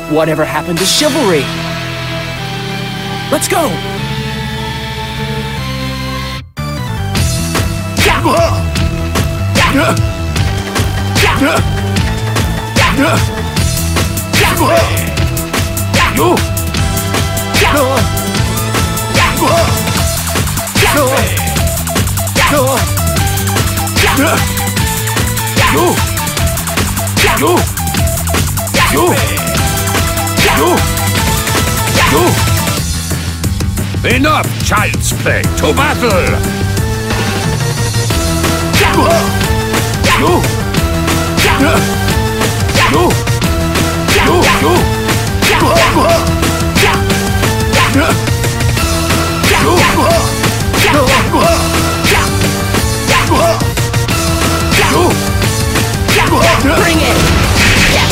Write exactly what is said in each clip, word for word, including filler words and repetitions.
Whatever happened to chivalry? Let's go! Enough child's play! To battle! Bring it! Yes!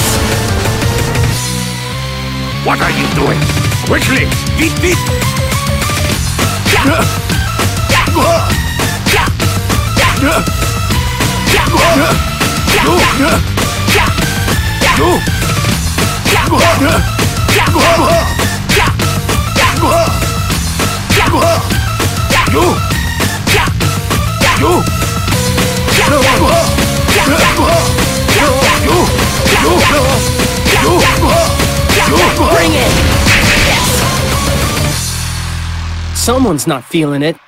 What are you doing? Quickly! Beat, beat! Bring it! Yes! Someone's not feeling it.